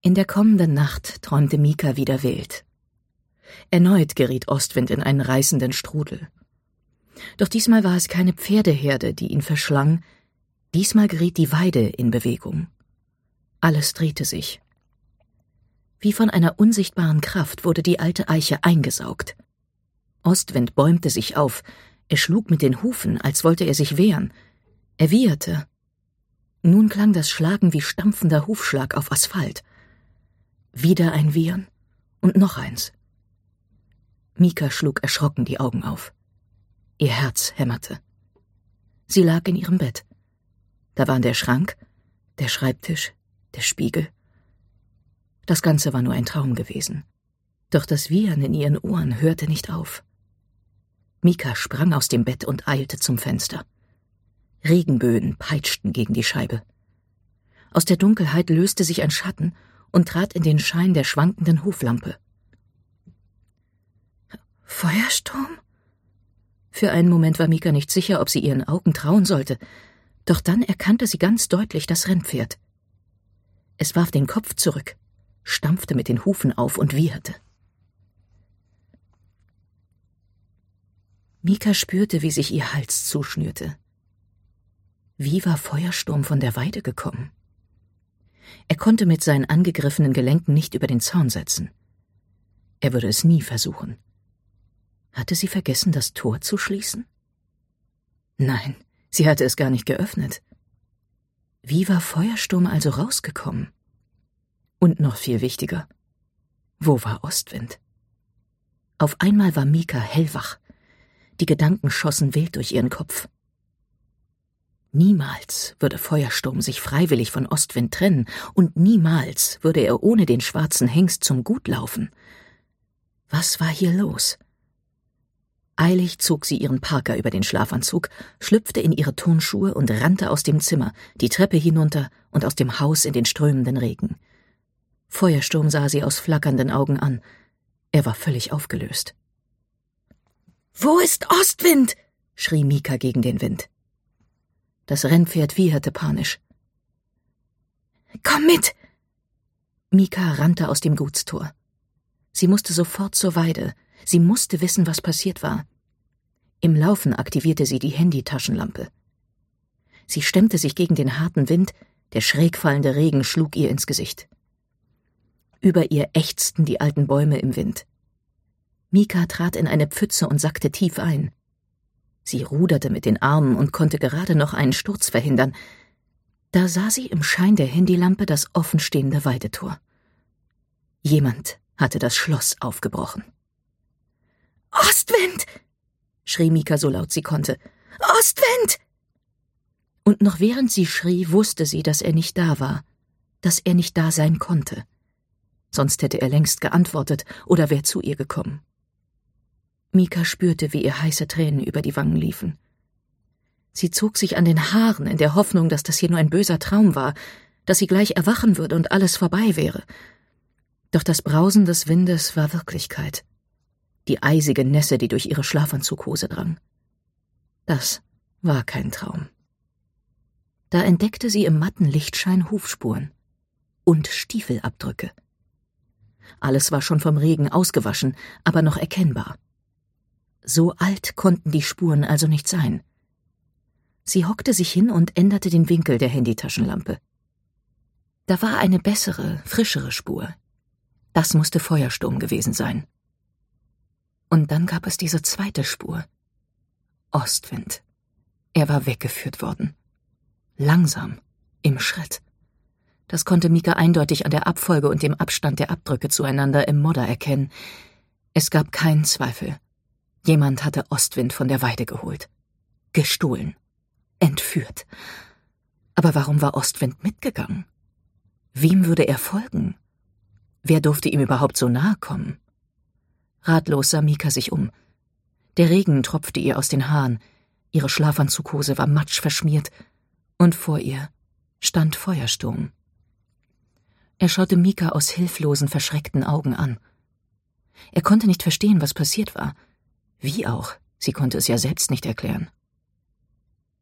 In der kommenden Nacht träumte Mika wieder wild. Erneut geriet Ostwind in einen reißenden Strudel. Doch diesmal war es keine Pferdeherde, die ihn verschlang, diesmal geriet die Weide in Bewegung. Alles drehte sich. Wie von einer unsichtbaren Kraft wurde die alte Eiche eingesaugt. Ostwind bäumte sich auf, er schlug mit den Hufen, als wollte er sich wehren. Er wieherte. Nun klang das Schlagen wie stampfender Hufschlag auf Asphalt. Wieder ein Wiehern und noch eins. Mika schlug erschrocken die Augen auf. Ihr Herz hämmerte. Sie lag in ihrem Bett. Da waren der Schrank, der Schreibtisch, der Spiegel. Das Ganze war nur ein Traum gewesen. Doch das Wiehern in ihren Ohren hörte nicht auf. Mika sprang aus dem Bett und eilte zum Fenster. Regenböen peitschten gegen die Scheibe. Aus der Dunkelheit löste sich ein Schatten und trat in den Schein der schwankenden Hoflampe. Feuersturm? Für einen Moment war Mika nicht sicher, ob sie ihren Augen trauen sollte, doch dann erkannte sie ganz deutlich das Rennpferd. Es warf den Kopf zurück, stampfte mit den Hufen auf und wieherte. Mika spürte, wie sich ihr Hals zuschnürte. Wie war Feuersturm von der Weide gekommen? Er konnte mit seinen angegriffenen Gelenken nicht über den Zaun setzen. Er würde es nie versuchen. Hatte sie vergessen, das Tor zu schließen? Nein, sie hatte es gar nicht geöffnet. Wie war Feuersturm also rausgekommen? Und noch viel wichtiger, wo war Ostwind? Auf einmal war Mika hellwach. Die Gedanken schossen wild durch ihren Kopf. Niemals würde Feuersturm sich freiwillig von Ostwind trennen und niemals würde er ohne den schwarzen Hengst zum Gut laufen. Was war hier los? Eilig zog sie ihren Parker über den Schlafanzug, schlüpfte in ihre Turnschuhe und rannte aus dem Zimmer, die Treppe hinunter und aus dem Haus in den strömenden Regen. Feuersturm sah sie aus flackernden Augen an. Er war völlig aufgelöst. »Wo ist Ostwind?« schrie Mika gegen den Wind. Das Rennpferd wieherte panisch. »Komm mit!« Mika rannte aus dem Gutstor. Sie musste sofort zur Weide. Sie musste wissen, was passiert war. Im Laufen aktivierte sie die Handytaschenlampe. Sie stemmte sich gegen den harten Wind, der schräg fallende Regen schlug ihr ins Gesicht. Über ihr ächzten die alten Bäume im Wind. Mika trat in eine Pfütze und sackte tief ein. Sie ruderte mit den Armen und konnte gerade noch einen Sturz verhindern. Da sah sie im Schein der Handylampe das offenstehende Weidetor. Jemand hatte das Schloss aufgebrochen. »Ostwind!« schrie Mika so laut sie konnte. »Ostwind!« Und noch während sie schrie, wusste sie, dass er nicht da war, dass er nicht da sein konnte. Sonst hätte er längst geantwortet oder wäre zu ihr gekommen. Mika spürte, wie ihr heiße Tränen über die Wangen liefen. Sie zog sich an den Haaren in der Hoffnung, dass das hier nur ein böser Traum war, dass sie gleich erwachen würde und alles vorbei wäre. Doch das Brausen des Windes war Wirklichkeit. Die eisige Nässe, die durch ihre Schlafanzughose drang. Das war kein Traum. Da entdeckte sie im matten Lichtschein Hufspuren und Stiefelabdrücke. Alles war schon vom Regen ausgewaschen, aber noch erkennbar. So alt konnten die Spuren also nicht sein. Sie hockte sich hin und änderte den Winkel der Handytaschenlampe. Da war eine bessere, frischere Spur. Das musste Feuersturm gewesen sein. Und dann gab es diese zweite Spur. Ostwind. Er war weggeführt worden. Langsam, im Schritt. Das konnte Mika eindeutig an der Abfolge und dem Abstand der Abdrücke zueinander im Modder erkennen. Es gab keinen Zweifel. Jemand hatte Ostwind von der Weide geholt. Gestohlen. Entführt. Aber warum war Ostwind mitgegangen? Wem würde er folgen? Wer durfte ihm überhaupt so nahe kommen? Ratlos sah Mika sich um. Der Regen tropfte ihr aus den Haaren, ihre Schlafanzughose war matschverschmiert, und vor ihr stand Feuersturm. Er schaute Mika aus hilflosen, verschreckten Augen an. Er konnte nicht verstehen, was passiert war. Wie auch, sie konnte es ja selbst nicht erklären.